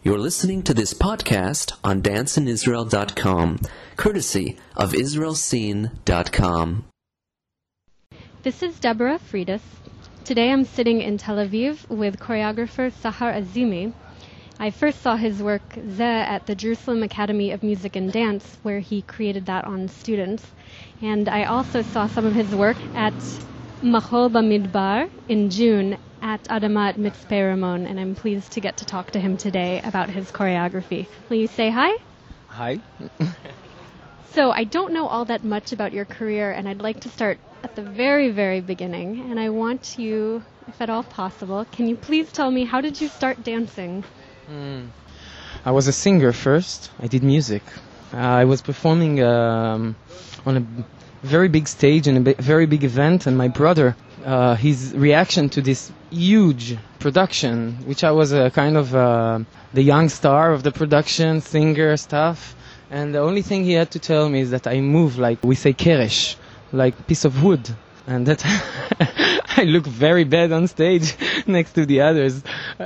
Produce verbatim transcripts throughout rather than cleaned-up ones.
You're listening to this podcast on dance in israel dot com, courtesy of israel scene dot com. This is Deborah Friedis. Today I'm sitting in Tel Aviv with choreographer Sahar Azimi. I first saw his work Zeh at the Jerusalem Academy of Music and Dance, where he created that on students. And I also saw some of his work at Machol Bamidbar in June at Adamat Mitzpeh Ramon, and I'm pleased to get to talk to him today about his choreography. Will you say hi? Hi. So I don't know all that much about your career, and I'd like to start at the very, very beginning, and I want you, if at all possible, can you please tell me, how did you start dancing? Mm. I was a singer first. I did music. Uh, I was performing um, on a very big stage in a b- very big event, and my brother, uh, his reaction to this huge production, which I was a kind of uh, the young star of the production, singer stuff, and the only thing he had to tell me is that I move like we say keresh, like piece of wood, and that I look very bad on stage next to the others.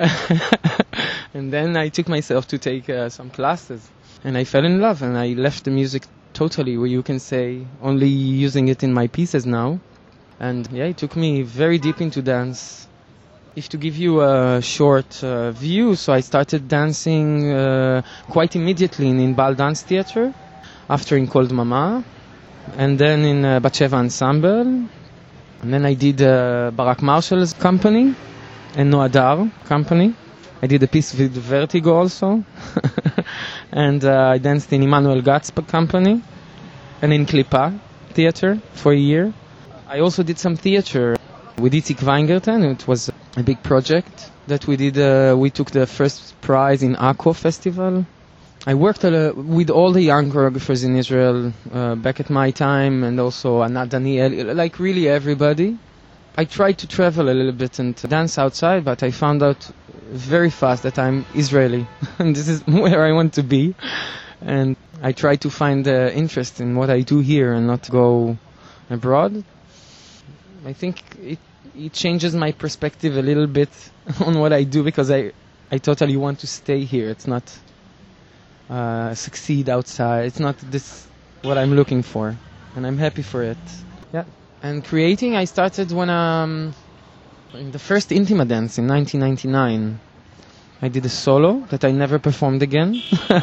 And then I took myself to take uh, some classes, and I fell in love, and I left the music totally, where you can say, only using it in my pieces now. And yeah, it took me very deep into dance. If to give you a short uh, view, so I started dancing uh, quite immediately in, in Baal Dance Theater, after in Kol Dmama, and then in uh, Bat Sheva Ensemble, and then I did uh, Barak Marshall's company, and Noadar company. I did a piece with Vertigo also, and uh, I danced in Emmanuel Gatz company, and in Klippa Theater for a year. I also did some theater with Itzik Weingarten. It was a big project that we did. Uh, we took the first prize in Akko Festival. I worked uh, with all the young choreographers in Israel uh, back at my time, and also Anat Daniel, like really everybody. I tried to travel a little bit and to dance outside, but I found out very fast that I'm Israeli, and this is where I want to be. And I try to find uh, interest in what I do here and not go abroad. I think it it changes my perspective a little bit on what I do, because I, I totally want to stay here. It's not uh, succeed outside. It's not this what I'm looking for, and I'm happy for it. Yeah. And creating, I started when um in the first Intima dance in nineteen ninety-nine. I did a solo that I never performed again.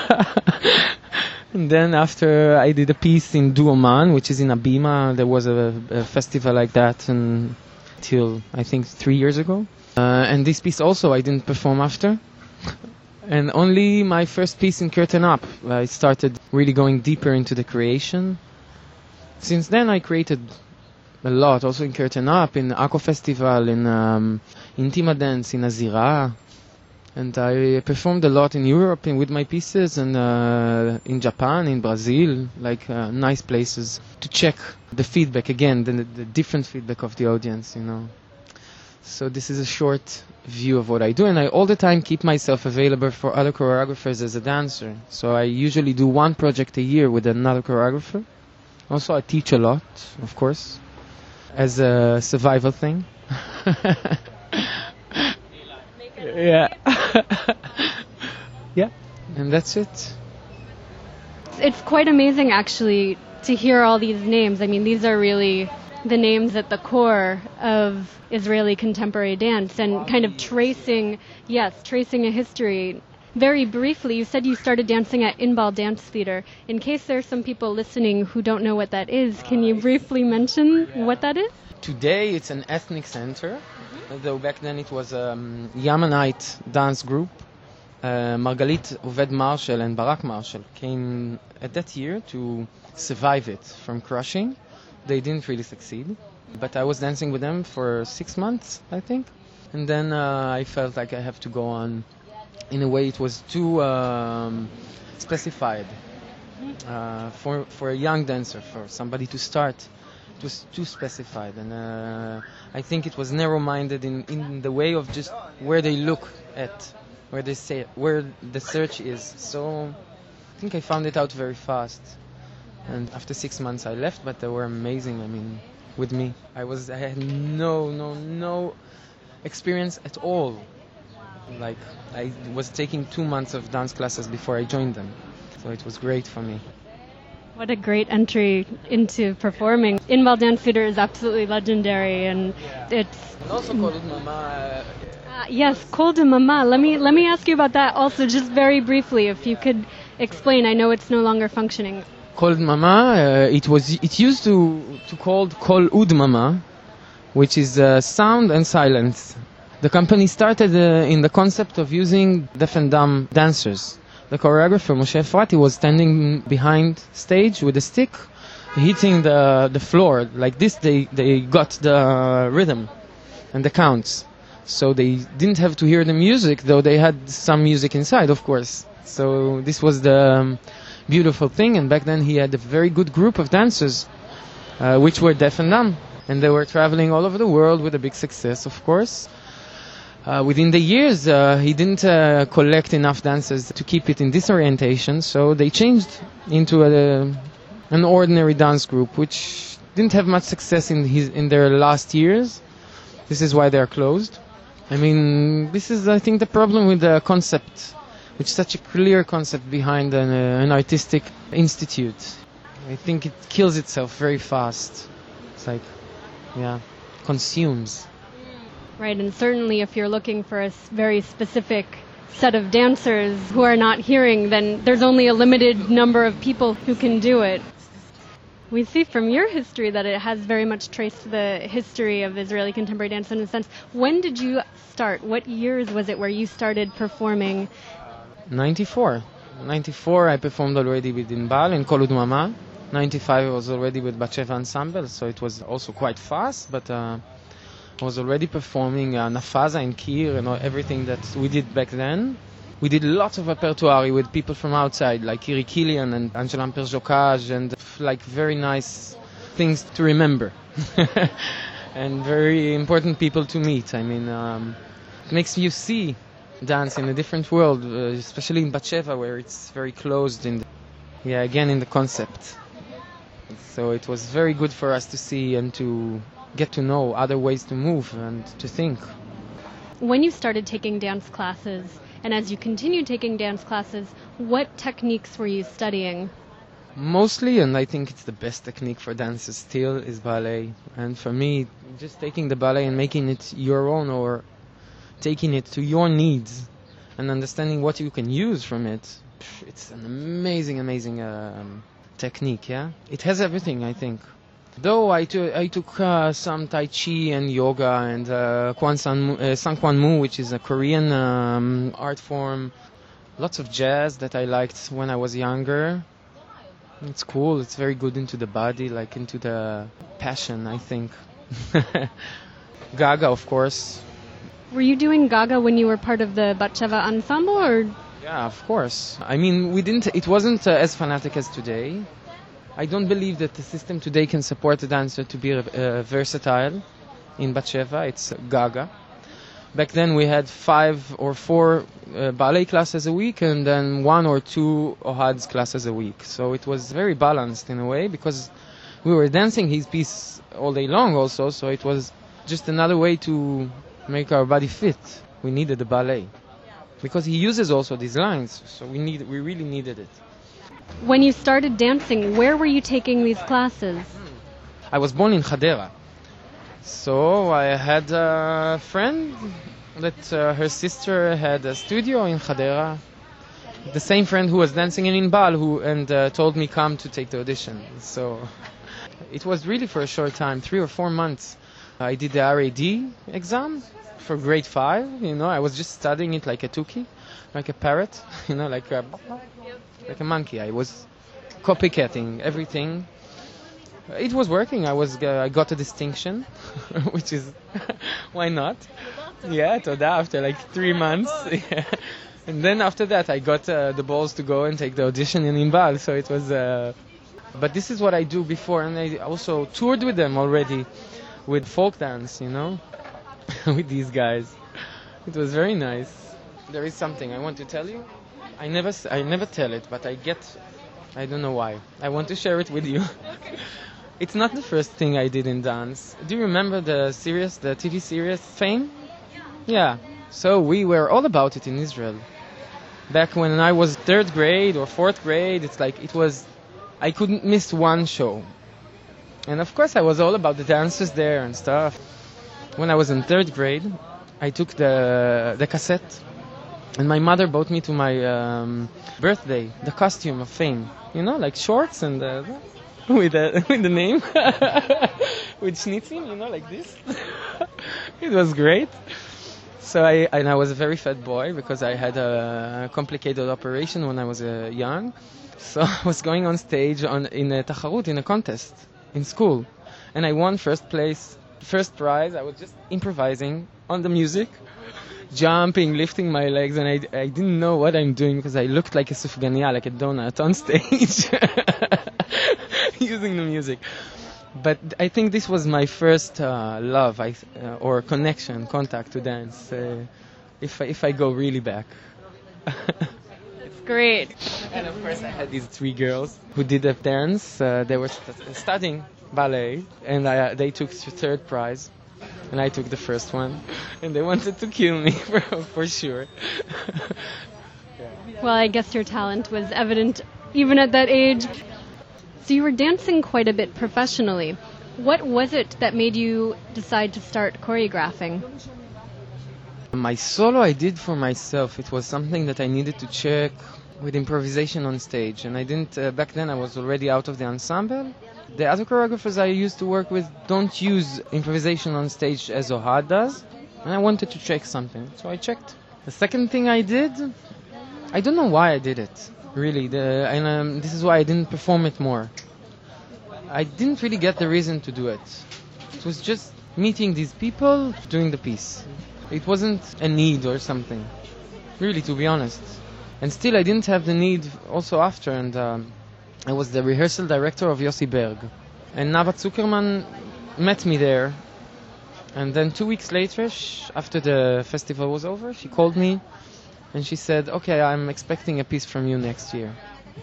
And then after I did a piece in Duoman, which is in Abima. There was a, a festival like that until I think three years ago. Uh, and this piece also I didn't perform after. And only my first piece in Curtain Up, I started really going deeper into the creation. Since then I created a lot, also in Curtain Up, in Akko Festival, in um, Intima Dance, in Azira. And I performed a lot in Europe and with my pieces, and uh, in Japan, in Brazil, like uh, nice places to check the feedback again, the, the different feedback of the audience, you know. So this is a short view of what I do, and I all the time keep myself available for other choreographers as a dancer. So I usually do one project a year with another choreographer. Also I teach a lot, of course, as a survival thing. Yeah. Yeah, and that's it. It's quite amazing, actually, to hear all these names. I mean, these are really the names at the core of Israeli contemporary dance, and kind of tracing, yes, tracing a history. Very briefly, you said you started dancing at Inbal Dance Theater. In case there are some people listening who don't know what that is, can you briefly mention what that is? Today it's an ethnic center, mm-hmm. though back then it was a um, Yemenite dance group. Uh, Margalit Oved Marshall and Barak Marshall came at that year to survive it from crushing. They didn't really succeed, but I was dancing with them for six months, I think. And then uh, I felt like I have to go on. In a way, it was too um, specified uh, for for a young dancer, for somebody to start. It was too specified, and uh, I think it was narrow-minded in, in the way of just where they look at, where they say, where the search is. So I think I found it out very fast. And after six months I left, but they were amazing. I mean, with me, I was I had no no no experience at all Like, I was taking two months of dance classes before I joined them. So it was great for me. What a great entry into performing. Inbal Dance Theater is absolutely legendary, and it's... And also Kol Udmama. Uh, yes, Kol de Mama. Let me, let me ask you about that also, just very briefly, if you could explain. I know it's no longer functioning. Kol Udmama, uh, it was it used to to called Kol Udmama, which is uh, sound and silence. The company started uh, in the concept of using deaf and dumb dancers. The choreographer Moshe Efrati was standing behind stage with a stick, hitting the the floor like this. They they got the rhythm and the counts, so they didn't have to hear the music, though they had some music inside, of course. So this was the um, beautiful thing. And back then he had a very good group of dancers, uh, which were deaf and dumb, and they were traveling all over the world with a big success, of course. Uh, within the years, uh, he didn't uh, collect enough dancers to keep it in this orientation, so they changed into a, an ordinary dance group, which didn't have much success in his in their last years. This is why they are closed. I mean, this is, I think, the problem with the concept, which is such a clear concept behind an, uh, an artistic institute. I think it kills itself very fast. It's like, yeah, consumes. Right, and certainly if you're looking for a s- very specific set of dancers who are not hearing, then there's only a limited number of people who can do it. We see from your history that it has very much traced the history of Israeli contemporary dance in a sense. When did you start? What years was it where you started performing? ninety-four. ninety-four I performed already with Inbal and Kol Udmama. ninety-five I was already with Batsheva Ensemble, so it was also quite fast, but uh, I was already performing uh, Nafaza and Kir and all, everything that we did back then. We did lots of repertoire with people from outside, like Kiri Kilian and Angela Perjocage, and like very nice things to remember. And very important people to meet. I mean, um, it makes you see dance in a different world, uh, especially in Batsheva, where it's very closed in the, yeah, again in the concept. So it was very good for us to see and to get to know other ways to move and to think. When you started taking dance classes, and as you continued taking dance classes, what techniques were you studying? Mostly, and I think it's the best technique for dancers still, is ballet. And for me, just taking the ballet and making it your own, or taking it to your needs and understanding what you can use from it, it's an amazing, amazing um, technique, yeah? It has everything, I think. Though I, to, I took uh, some Tai Chi and yoga and uh, Kwan San, uh, San Kwan Mu, which is a Korean um, art form. Lots of jazz that I liked when I was younger. It's cool, it's very good into the body, like into the passion, I think. Gaga, of course. Were you doing Gaga when you were part of the Batsheva Ensemble, or? Yeah, of course. I mean, we didn't. It wasn't uh, as fanatic as today. I don't believe that the system today can support a dancer to be uh, versatile. In Batsheva, it's Gaga. Back then we had five or four uh, ballet classes a week, and then one or two Ohad's classes a week. So it was very balanced in a way, because we were dancing his piece all day long also, so it was just another way to make our body fit. We needed the ballet, because he uses also these lines, so we need, we really needed it. When you started dancing, where were you taking these classes? I was born in Hadera. So I had a friend that uh, her sister had a studio in Hadera. The same friend who was dancing in Inbal, who and uh, told me come to take the audition. So it was really for a short time, three or four months. I did the R A D exam for grade five. You know, I was just studying it like a tuki, like a parrot. You know, like a like a monkey. I was copycatting everything. It was working. I was uh, I got a distinction, which is why not? Yeah, toda, after like three months. Yeah. And then after that, I got uh, the balls to go and take the audition in Inbal. So it was. Uh, but this is what I do before, and I also toured with them already, with folk dance. You know, with these guys. It was very nice. There is something I want to tell you. I never I never tell it, but I get. I don't know why. I want to share it with you. It's not the first thing I did in dance. Do you remember the series, the T V series Fame? Yeah. So we were all about it in Israel. Back when I was third grade or fourth grade, it's like it was, I couldn't miss one show. And of course I was all about the dances there and stuff. When I was in third grade, I took the the cassette, and my mother bought me to my um, birthday the costume of Fame. You know, like shorts and uh, with, a, with the name, with schnitzing, you know, like this. It was great. So I, and I was a very fat boy because I had a complicated operation when I was uh, young. So I was going on stage on in a tacharut, in a contest in school, and I won first place, first prize. I was just improvising on the music, jumping, lifting my legs, and I, I didn't know what I'm doing because I looked like a sufganiya, like a donut on stage, using the music. But I think this was my first uh, love I, uh, or connection, contact to dance, uh, if, I, if I go really back. It's great. And of course I had these three girls who did a dance. Uh, they were st- studying ballet, and I, they took the third prize, and I took the first one. And they wanted to kill me, for, for sure. Well, I guess your talent was evident even at that age. So you were dancing quite a bit professionally. What was it that made you decide to start choreographing? My solo I did for myself. It was something that I needed to check with improvisation on stage. And I didn't, uh, back then I was already out of the ensemble. The other choreographers I used to work with don't use improvisation on stage as Ohad does. And I wanted to check something, so I checked. The second thing I did, I don't know why I did it. Really, the, and um, this is why I didn't perform it more. I didn't really get the reason to do it. It was just meeting these people, doing the piece. It wasn't a need or something, really, to be honest. And still, I didn't have the need also after, and um, I was the rehearsal director of Yossi Berg. And Nava Zuckerman met me there, and then two weeks later, sh- after the festival was over, she called me, and she said, okay, I'm expecting a piece from you next year.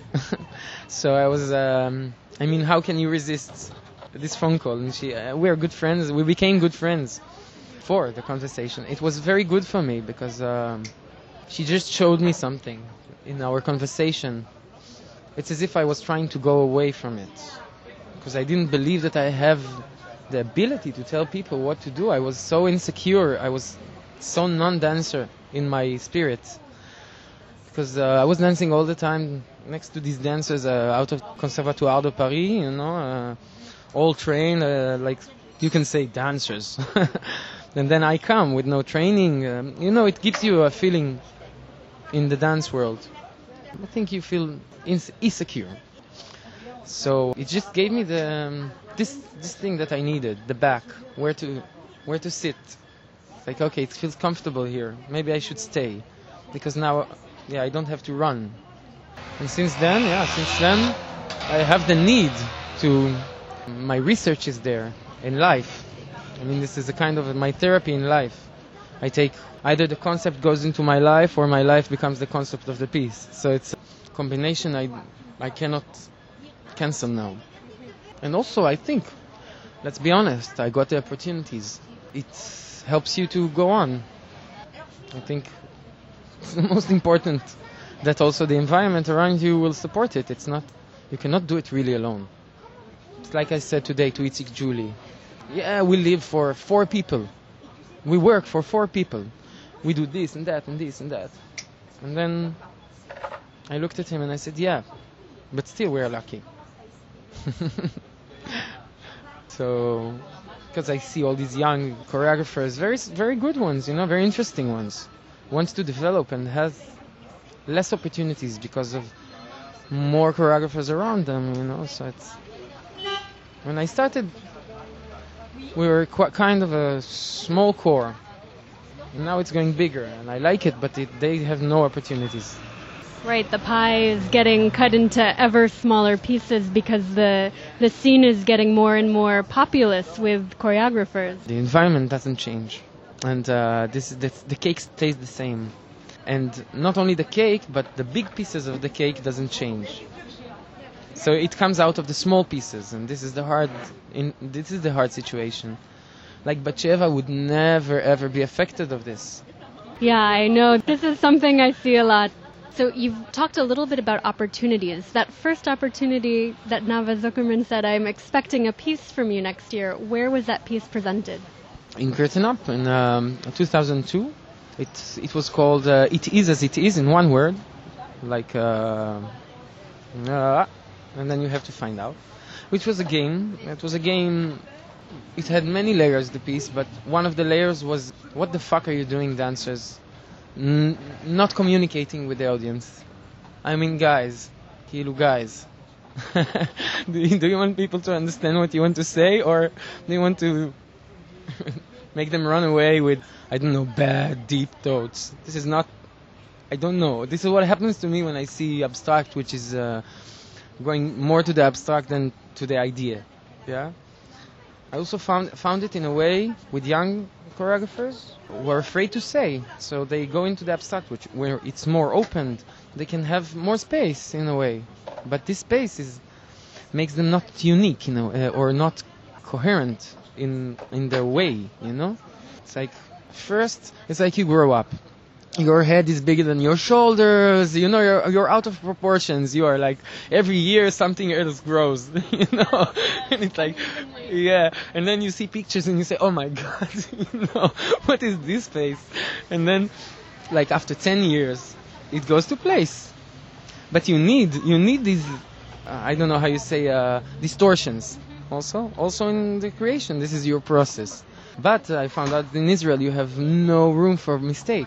So I was, um, I mean, how can you resist this phone call? And she, uh, we're good friends, we became good friends for the conversation. It was very good for me because um, she just showed me something in our conversation. It's as if I was trying to go away from it, because I didn't believe that I have the ability to tell people what to do. I was so insecure, I was so non-dancer in my spirit, because uh, I was dancing all the time next to these dancers uh, out of Conservatoire de Paris, you know, uh, all trained, uh, like you can say dancers. And then I come with no training. Um, you know, it gives you a feeling in the dance world. I think you feel ins- insecure. So it just gave me the um, this this thing that I needed, the back, where to where to sit. Like, okay, it feels comfortable here. Maybe I should stay, because now, yeah, I don't have to run. And since then, yeah, since then, I have the need to. My research is there in life. I mean, this is a kind of my therapy in life. I take either the concept goes into my life, or my life becomes the concept of the piece. So it's a combination I I cannot cancel now. And also, I think, let's be honest, I got the opportunities. It helps you to go on. I think it's the most important, that also the environment around you will support it. It's not, you cannot do it really alone. It's like I said today to Itzik Julie. Yeah, we live for four people. We work for four people. We do this and that and this and that. And then I looked at him and I said, yeah, but still we're lucky. So, because I see all these young choreographers, very very good ones, you know, very interesting ones, wants to develop and has less opportunities because of more choreographers around them, you know. So it's, when I started, we were quite kind of a small core, and now it's going bigger, and I like it, but it, they have no opportunities. Right, the pie is getting cut into ever smaller pieces because the the scene is getting more and more populous with choreographers. The environment doesn't change, and uh, this, this the cake stays the same. And not only the cake, but the big pieces of the cake doesn't change. So it comes out of the small pieces, and this is the hard in this is the hard situation. Like Batsheva would never ever be affected of this. Yeah, I know. This is something I see a lot. So you've talked a little bit about opportunities. That first opportunity that Nava Zuckerman said, I'm expecting a piece from you next year. Where was that piece presented? In Kurtenap in um, two thousand two. It, it was called uh, It Is As It Is in one word. Like, uh, uh, and then you have to find out. Which was a game. It was a game, it had many layers, the piece, but one of the layers was, what the fuck are you doing, dancers? N- not communicating with the audience. I mean, guys, kilu guys. do, you, do you want people to understand what you want to say, or do you want to make them run away with, I don't know, bad, deep thoughts? This is not, I don't know. This is what happens to me when I see abstract, which is uh, going more to the abstract than to the idea. Yeah. I also found found it in a way with young choreographers who are afraid to say, so they go into the abstract, which where it's more open. They can have more space in a way, but this space is makes them not unique, you know, uh, or not coherent in in their way. You know, it's like first, it's like you grow up. Your head is bigger than your shoulders, you know, you're, you're out of proportions. You are like, every year something else grows, you know, and it's like, yeah, and then you see pictures and you say, oh my God, you know, what is this face? And then, like, after ten years, it goes to place. But you need, you need these, uh, I don't know how you say, uh, distortions also, also in the creation. This is your process. But uh, I found out in Israel you have no room for mistake.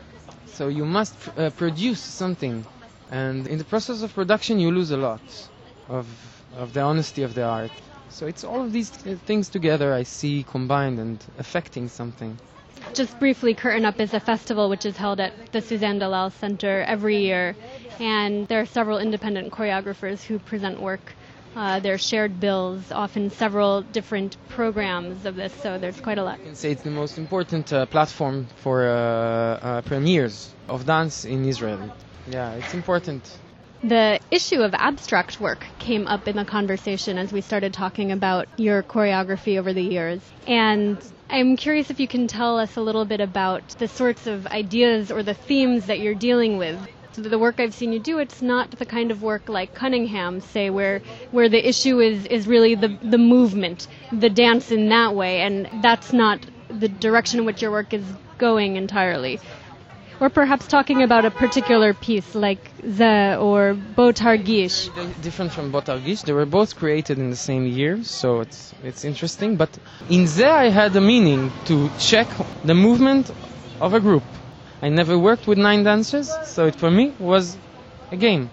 So you must uh, produce something, and in the process of production you lose a lot of of the honesty of the art. So it's all of these things together I see combined and affecting something. Just briefly, Curtain Up is a festival which is held at the Suzanne Dalal Center every year, and there are several independent choreographers who present work. Uh, there are shared bills, often several different programs of this, so there's quite a lot. I can say it's the most important uh, platform for uh, uh, premieres of dance in Israel. Yeah, it's important. The issue of abstract work came up in the conversation as we started talking about your choreography over the years. And I'm curious if you can tell us a little bit about the sorts of ideas or the themes that you're dealing with. So the work I've seen you do, it's not the kind of work like Cunningham, say, where where the issue is, is really the, the movement, the dance in that way, and that's not the direction in which your work is going entirely. Or perhaps talking about a particular piece like Ze or Bo Targish. Different from Bo Targish. They were both created in the same year, so it's it's interesting. But in Ze I had a meaning to check the movement of a group. I never worked with nine dancers, so it for me was a game.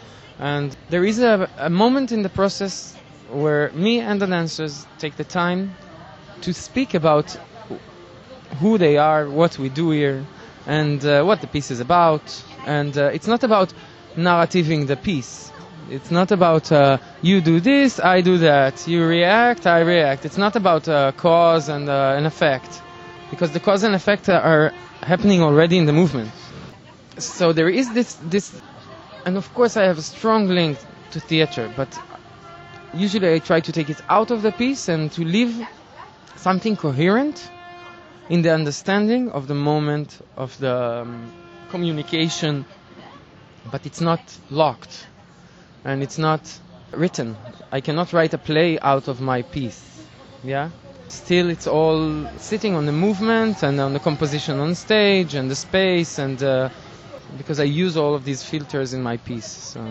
And there is a, a moment in the process where me and the dancers take the time to speak about who they are, what we do here, and uh, what the piece is about. And uh, it's not about narrativing the piece. It's not about uh, you do this, I do that, you react, I react. It's not about uh, cause and uh, an effect, because the cause and effect are happening already in the movement. So there is this, this, and of course I have a strong link to theater, but usually I try to take it out of the piece and to leave something coherent in the understanding of the moment, of the um, communication, but it's not locked and it's not written. I cannot write a play out of my piece, yeah? Still, it's all sitting on the movement and on the composition on stage and the space, and uh, because I use all of these filters in my piece. So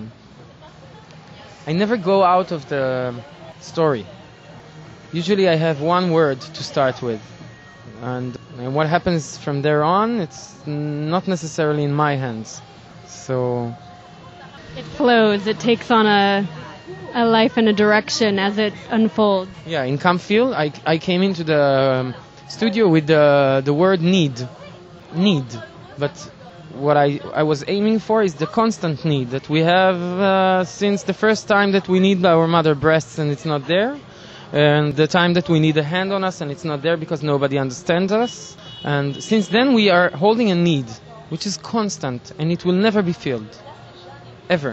I never go out of the story. Usually I have one word to start with, and, and what happens from there on, it's not necessarily in my hands. So it flows, it takes on a a life and a direction as it unfolds. Yeah, in Campfield, I, I came into the um, studio with the the word need, need. But what I, I was aiming for is the constant need that we have uh, since the first time that we need our mother breasts and it's not there, and the time that we need a hand on us and it's not there because nobody understands us. And since then we are holding a need, which is constant, and it will never be filled, ever.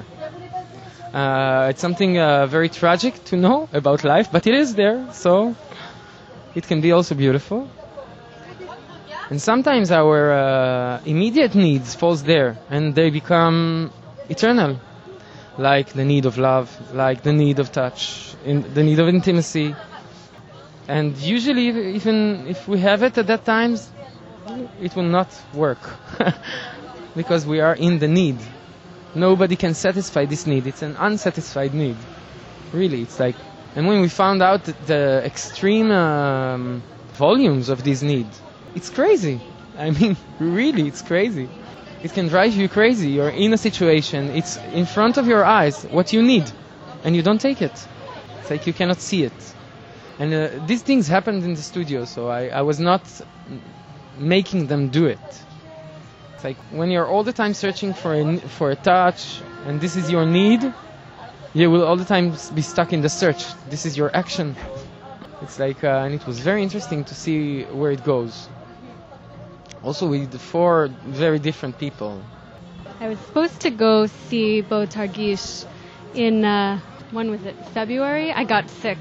Uh, it's something uh, very tragic to know about life, but it is there, so it can be also beautiful. And sometimes our uh, immediate needs falls there, and they become eternal, like the need of love, like the need of touch, in the need of intimacy. And usually, even if we have it at that time, it will not work because we are in the need. Nobody can satisfy this need. It's an unsatisfied need. Really, it's like... And when we found out the extreme um, volumes of this need, it's crazy. I mean, really, it's crazy. It can drive you crazy. You're in a situation, it's in front of your eyes, what you need, and you don't take it. It's like you cannot see it. And uh, these things happened in the studio, so I, I was not making them do it. It's like when you're all the time searching for a, for a touch, and this is your need, you will all the time be stuck in the search. This is your action. It's like, uh, and it was very interesting to see where it goes. Also with four very different people. I was supposed to go see Bo Targish in, uh, when was it, February? I got sick.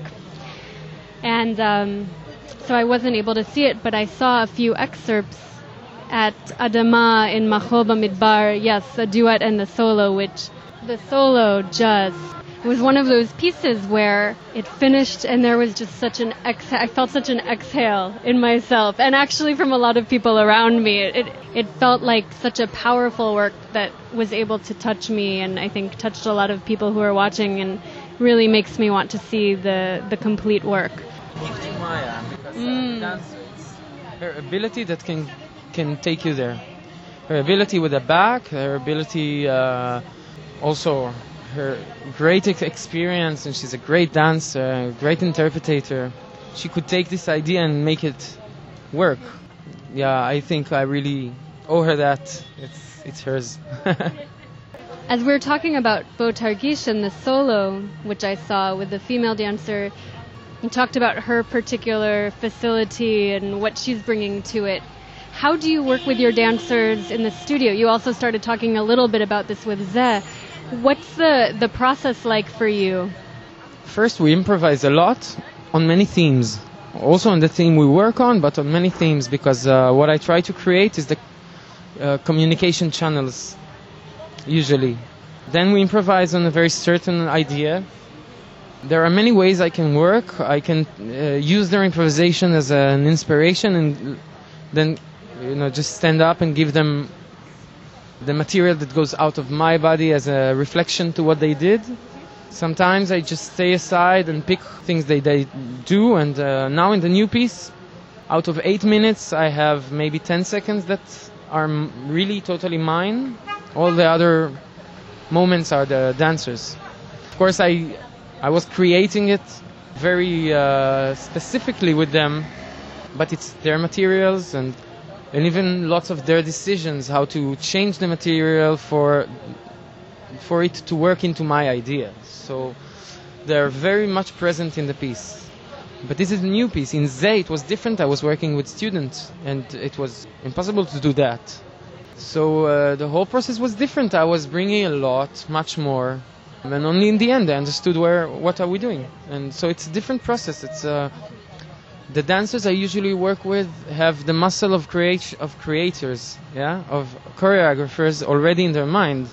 And um, so I wasn't able to see it, but I saw a few excerpts at Adama in Mahol Bamidbar, yes, a duet and the solo, which the solo just... It was one of those pieces where it finished and there was just such an exhale. I felt such an exhale in myself, and actually from a lot of people around me. It, it felt like such a powerful work that was able to touch me, and I think touched a lot of people who are watching, and really makes me want to see the, the complete work. Maya, because mm. dancer, it's her ability that can can take you there. Her ability with the back, her ability uh, also her great experience, and she's a great dancer, a great interpreter. She could take this idea and make it work. Yeah, I think I really owe her that. It's it's hers. As we were talking about Bo Targish and the solo, which I saw with the female dancer, you talked about her particular facility and what she's bringing to it. How do you work with your dancers in the studio? You also started talking a little bit about this with Zeh. What's the, the process like for you? First, we improvise a lot on many themes. Also on the theme we work on, but on many themes, because uh, what I try to create is the uh, communication channels, usually. Then we improvise on a very certain idea. There are many ways I can work. I can uh, use their improvisation as an inspiration, and then, you know, just stand up and give them the material that goes out of my body as a reflection to what they did. Sometimes I just stay aside and pick things they, they do, and uh, now in the new piece, out of eight minutes, I have maybe ten seconds that are m- really totally mine. All the other moments are the dancers. Of course, I I was creating it very uh, specifically with them, but it's their materials, and and even lots of their decisions how to change the material for for it to work into my idea. So they're very much present in the piece. But this is a new piece. In Zeh it was different. I was working with students, and it was impossible to do that. So uh, the whole process was different. I was bringing a lot, much more. And only in the end I understood where, what are we doing. And so it's a different process. It's uh, the dancers I usually work with have the muscle of create of creators, yeah, of choreographers already in their mind.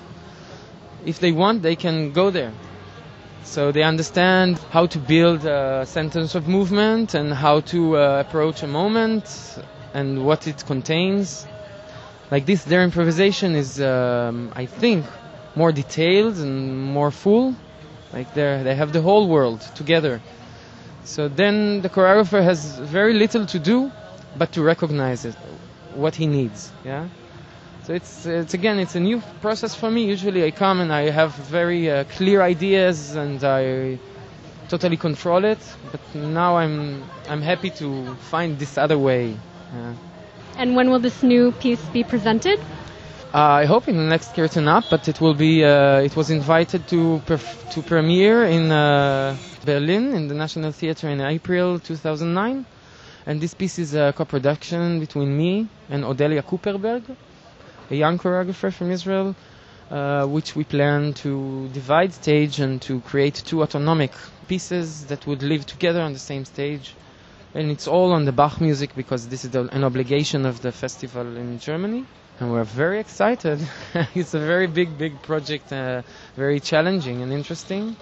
If they want, they can go there. So they understand how to build a sentence of movement and how to uh, approach a moment and what it contains. Like this, their improvisation is, um, I think, more detailed and more full. Like they they have the whole world together. So then the choreographer has very little to do but to recognize it, what he needs. Yeah. So it's it's again it's a new process for me. Usually I come and I have very uh, clear ideas and I totally control it. But now I'm I'm happy to find this other way. Yeah. And when will this new piece be presented? Uh, I hope in the next Curtain Up, but it will be. Uh, it was invited to perf- to premiere in uh, Berlin in the National Theatre in April two thousand nine, and this piece is a co-production between me and Odelia Cooperberg, a young choreographer from Israel, uh, which we plan to divide stage and to create two autonomic pieces that would live together on the same stage, And it's all on the Bach music because this is the, an obligation of the festival in Germany. And we're very excited. It's a very big, big project, uh, very challenging and interesting.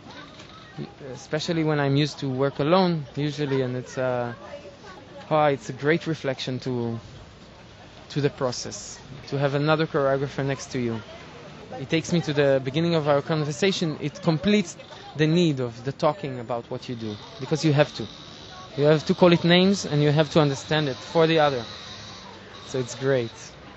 Especially when I'm used to work alone, usually, and it's, uh, oh, it's a great reflection to, to the process, to have another choreographer next to you. It takes me to the beginning of our conversation. It completes the need of the talking about what you do, because you have to. You have to call it names and you have to understand it for the other. So it's great.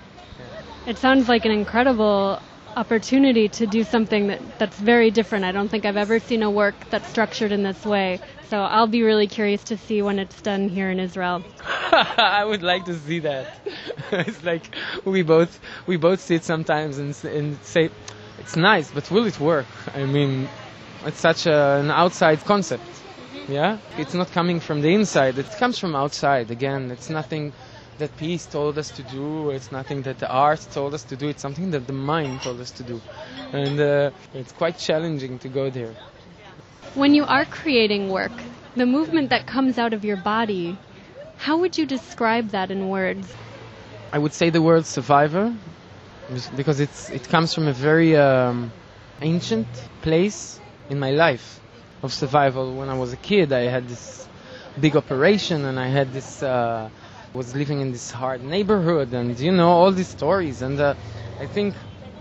It sounds like an incredible opportunity to do something that, that's very different. I don't think I've ever seen a work that's structured in this way. So I'll be really curious to see when it's done here in Israel. I would like to see that. It's like we both we both sit sometimes and, and say, it's nice, but will it work? I mean, it's such a, an outside concept. Yeah, it's not coming from the inside. It comes from outside. Again, it's nothing that peace told us to do. It's nothing that the art told us to do. It's something that the mind told us to do, and uh, it's quite challenging to go there. When you are creating work, the movement that comes out of your body, how would you describe that in words? I would say the word survivor, because it's it comes from a very um, ancient place in my life of survival. When I was a kid, I had this big operation, and I had this uh, was living in this hard neighborhood, and you know all these stories. And uh, I think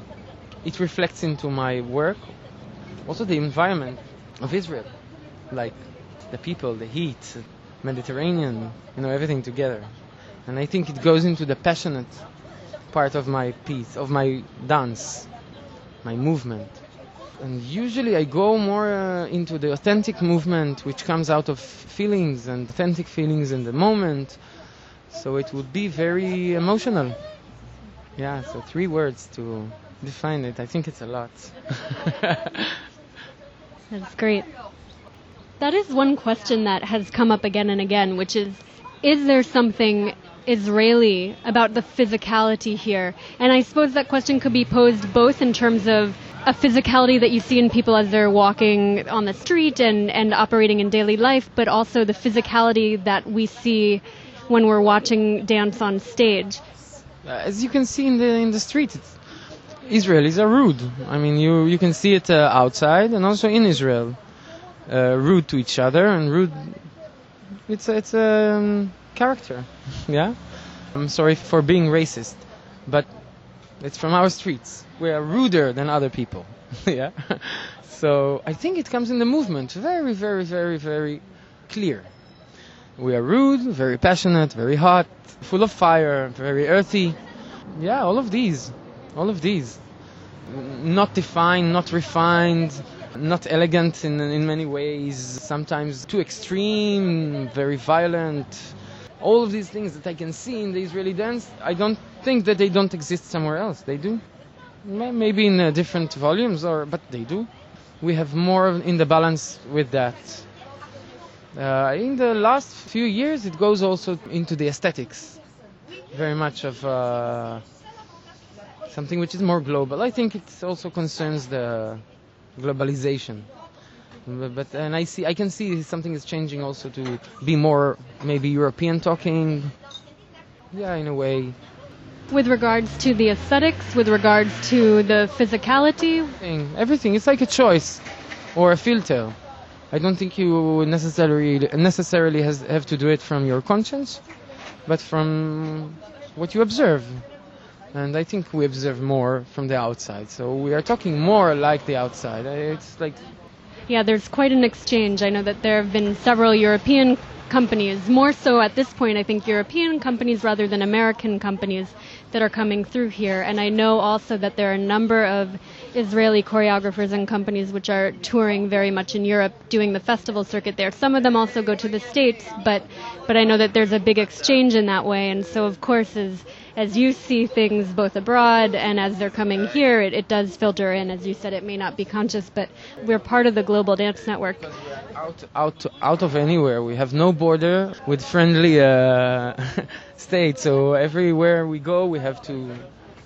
it reflects into my work, also the environment of Israel, like the people, the heat, Mediterranean, you know, everything together. And I think it goes into the passionate part of my piece, of my dance, my movement. And usually I go more uh, into the authentic movement, which comes out of feelings and authentic feelings in the moment. So it would be very emotional. Yeah, so three words to define it. I think it's a lot. That's great. That is one question that has come up again and again, which is, is there something Israeli about the physicality here? And I suppose that question could be posed both in terms of a physicality that you see in people as they're walking on the street and, and operating in daily life, but also the physicality that we see when we're watching dance on stage. Uh, as you can see in the in the street, it's, Israelis are rude. I mean, you, you can see it uh, outside and also in Israel. Uh, rude to each other and rude. It's a, it's a um, character. Yeah. I'm sorry for being racist, but it's from our streets. We are ruder than other people. Yeah. So I think it comes in the movement. Very, very, very, very clear. We are rude, very passionate, very hot, full of fire, very earthy. Yeah, all of these. All of these. Not defined, not refined, not elegant in in many ways. Sometimes too extreme, very violent. All of these things that I can see in the Israeli dance, I don't think that they don't exist somewhere else. They do. Maybe in uh, different volumes, or but they do. We have more in the balance with that. Uh, in the last few years, it goes also into the aesthetics. Very much of uh, something which is more global. I think it also concerns the globalization. But and I see, I can see something is changing also to be more maybe European talking. Yeah, in a way. With regards to the aesthetics, with regards to the physicality? Everything, everything. It's like a choice or a filter. I don't think you necessarily necessarily has, have to do it from your conscience, but from what you observe. And I think we observe more from the outside. So we are talking more like the outside. It's like... Yeah, there's quite an exchange. I know that there have been several European companies, more so at this point, I think European companies rather than American companies that are coming through here. And I know also that there are a number of Israeli choreographers and companies which are touring very much in Europe, doing the festival circuit there. Some of them also go to the States, but but I know that there's a big exchange in that way. And so, of course, as as you see things both abroad and as they're coming here, it, it does filter in. As you said, it may not be conscious, but we're part of the global dance network. Out, out, out of anywhere. We have no border with friendly uh, states. So everywhere we go, we have to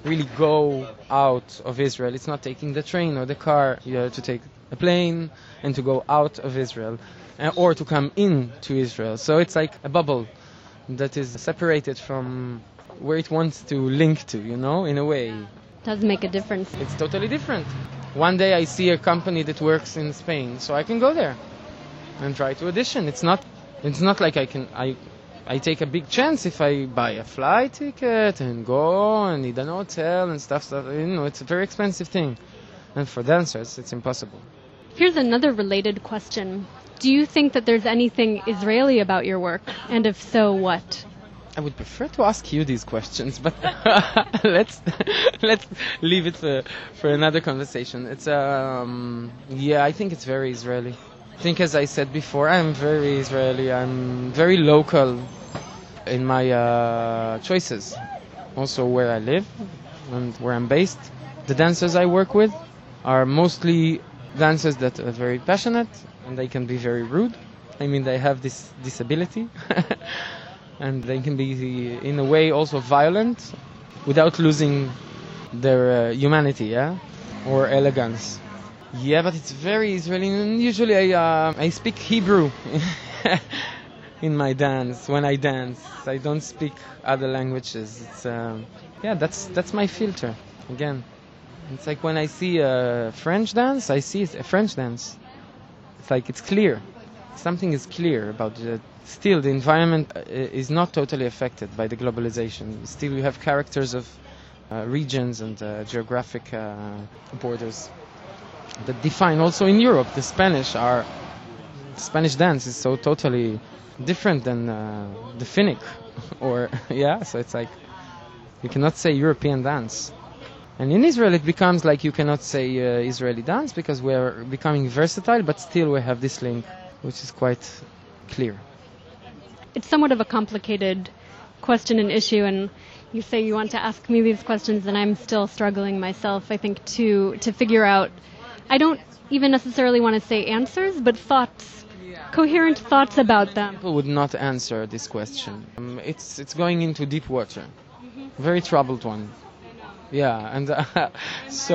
really go out of Israel. It's not taking the train or the car. You have to take a plane and to go out of Israel, uh, or to come in to Israel. So it's like a bubble that is separated from where it wants to link to, you know, in a way. Does make a difference. It's totally different. One day I see a company that works in Spain, so I can go there and try to audition. It's not, it's not like I can, I, I take a big chance if I buy a flight ticket and go and need an hotel and stuff, stuff. You know, it's a very expensive thing. And for dancers, it's impossible. Here's another related question. Do you think that there's anything Israeli about your work? And if so, what? I would prefer to ask you these questions, but let's let's leave it for, for another conversation. It's um yeah, I think it's very Israeli. I think, as I said before, I'm very Israeli. I'm very local in my uh, choices. Also, where I live and where I'm based. The dancers I work with are mostly dancers that are very passionate, and they can be very rude. I mean, they have this disability. And they can be, in a way, also violent without losing their uh, humanity, yeah, or elegance. Yeah, but it's very Israeli. And usually, I uh, I speak Hebrew in my dance. When I dance, I don't speak other languages. It's um, yeah, that's that's my filter. Again, it's like when I see a French dance, I see a French dance. It's like it's clear. Something is clear about it. Still, the environment is not totally affected by the globalization. Still, you have characters of uh, regions and uh, geographic uh, borders that define. Also in Europe, the Spanish are Spanish dance is so totally different than uh, the Finnic, or yeah. So it's like you cannot say European dance. And in Israel, it becomes like you cannot say uh, Israeli dance because we are becoming versatile, but still we have this link, which is quite clear. It's somewhat of a complicated question and issue, and you say you want to ask me these questions, and I'm still struggling myself, I think, to to figure out. I don't even necessarily want to say answers, but thoughts, coherent thoughts about them. People would not answer this question. Um, it's it's going into deep water, mm-hmm. Very troubled one. Yeah, and uh, so,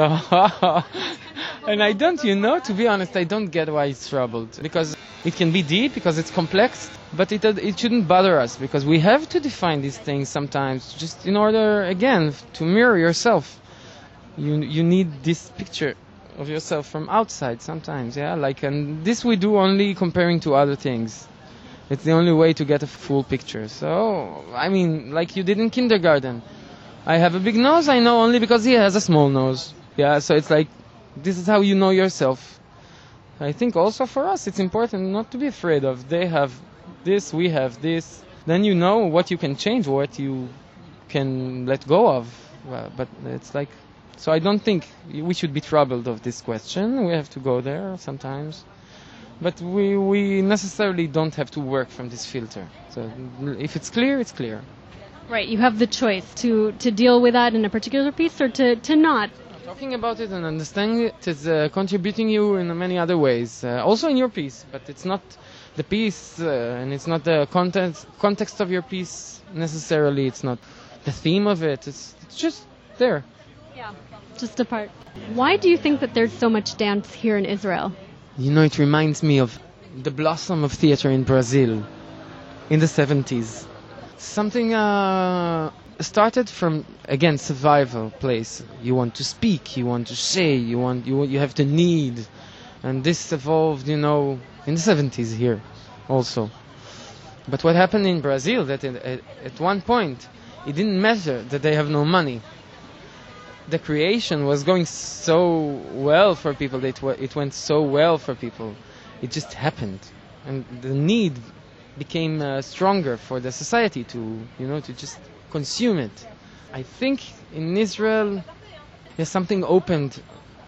and I don't, you know, to be honest, I don't get why it's troubled. Because it can be deep, because it's complex, but it it shouldn't bother us, because we have to define these things sometimes, just in order, again, to mirror yourself. You you need this picture of yourself from outside sometimes, yeah? Like, and this we do only comparing to other things. It's the only way to get a full picture. So, I mean, like you did in kindergarten. I have a big nose, I know only because he has a small nose. Yeah, so it's like, this is how you know yourself. I think also for us it's important not to be afraid of. They have this, we have this. Then you know what you can change, what you can let go of. Uh, but it's like, so I don't think we should be troubled of this question. We have to go there sometimes. But we, we necessarily don't have to work from this filter. So if it's clear, it's clear. Right, you have the choice to, to deal with that in a particular piece or to, to not. Talking about it and understanding it is uh, contributing you in many other ways. Uh, also in your piece, but it's not the piece uh, and it's not the context, context of your piece necessarily. It's not the theme of it. It's, it's just there. Yeah, just a part. Why do you think that there's so much dance here in Israel? You know, it reminds me of the blossom of theater in Brazil in the seventies. Something uh, started from, again, survival place. You want to speak, you want to say, you want you you have the need, and this evolved, you know, in the seventies here, also. But what happened in Brazil, that in, at, at one point, it didn't matter that they have no money. The creation was going so well for people. It it went so well for people. It just happened, and the need became uh, stronger for the society to, you know, to just consume it. I think in Israel, there's something opened.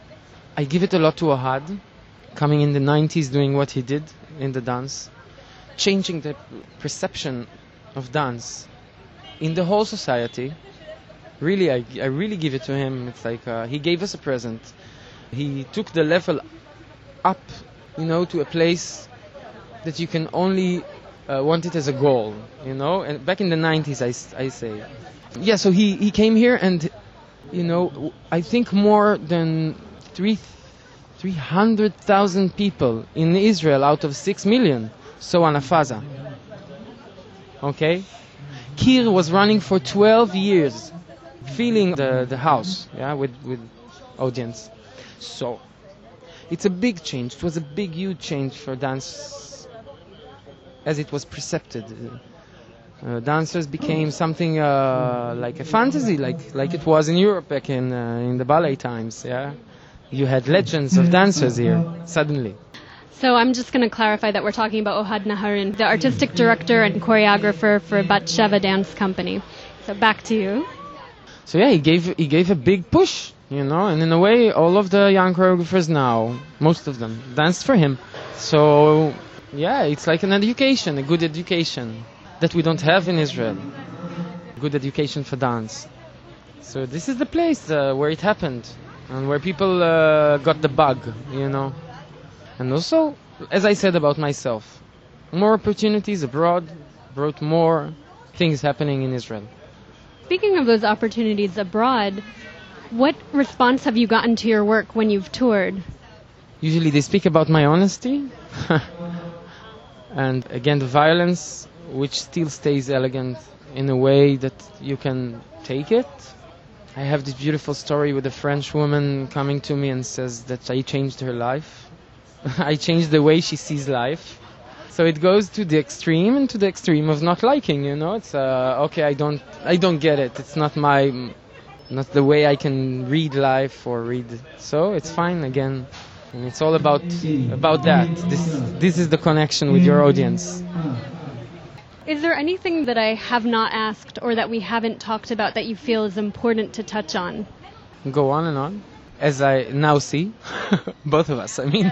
I give it a lot to Ohad, coming in the nineties, doing what he did in the dance, changing the perception of dance in the whole society. Really, I, I really give it to him. It's like uh, he gave us a present. He took the level up, you know, to a place that you can only Uh, want it as a goal, you know. And back in the nineties, I, I say, yeah. So he, he came here, and you know, I think more than three, three hundred thousand people in Israel out of six million saw Anafaza. Okay? Kir was running for twelve years, filling the, the house, yeah, with, with audience. So, it's a big change. It was a big, huge change for dance as it was precepted. Uh, dancers became something uh, like a fantasy, like like it was in Europe back in uh, in the ballet times. Yeah, you had legends of dancers here suddenly. So I'm just going to clarify that we're talking about Ohad Naharin, the artistic director and choreographer for Bat Sheva Dance Company. So back to you. So yeah, he gave he gave a big push, you know, and in a way, all of the young choreographers now, most of them, danced for him. So yeah, it's like an education, a good education that we don't have in Israel. Good education for dance. So this is the place uh, where it happened and where people uh, got the bug, you know. And also, as I said about myself, more opportunities abroad brought more things happening in Israel. Speaking of those opportunities abroad, what response have you gotten to your work when you've toured? Usually they speak about my honesty and again the violence, which still stays elegant in a way that you can take it. I have this beautiful story with a French woman coming to me and says that I changed her life. I changed the way she sees life. So it goes to the extreme and to the extreme of not liking, you know. It's uh, okay, I don't I don't get it. It's not my not the way I can read life or read. So it's fine again. And it's all about about that. This this is the connection with your audience. Is there anything that I have not asked or that we haven't talked about that you feel is important to touch on? Go on and on, as I now see, both of us, I mean.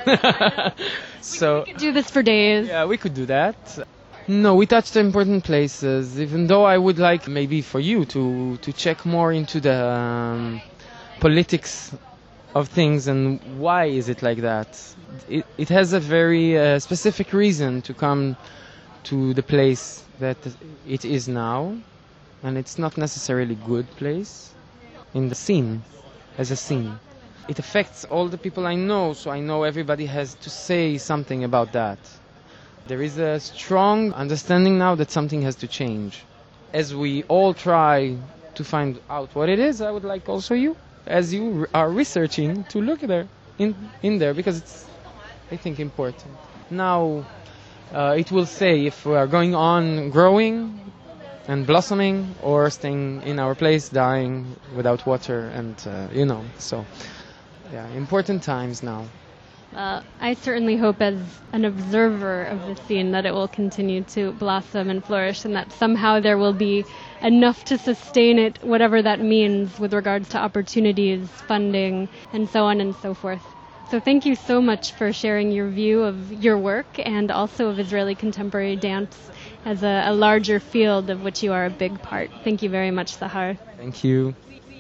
So, we could do this for days. Yeah, we could do that. No, we touched important places, even though I would like maybe for you to, to check more into the um, politics of things and why is it like that. It, it has a very uh, specific reason to come to the place that it is now, and it's not necessarily good place in the scene, as a scene. It affects all the people I know, so I know everybody has to say something about that. There is a strong understanding now that something has to change. As we all try to find out what it is, I would like also you, as you are researching, to look there, in, in there, because it's, I think, important. Now, uh, it will say if we are going on growing and blossoming or staying in our place, dying without water and, uh, you know, so, yeah, important times now. Well, I certainly hope as an observer of the scene that it will continue to blossom and flourish and that somehow there will be enough to sustain it, whatever that means with regards to opportunities, funding, and so on and so forth. So thank you so much for sharing your view of your work and also of Israeli contemporary dance as a, a larger field of which you are a big part. Thank you very much, Sahar. Thank you.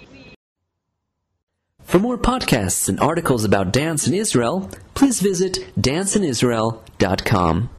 For more podcasts and articles about dance in Israel, please visit dance in israel dot com.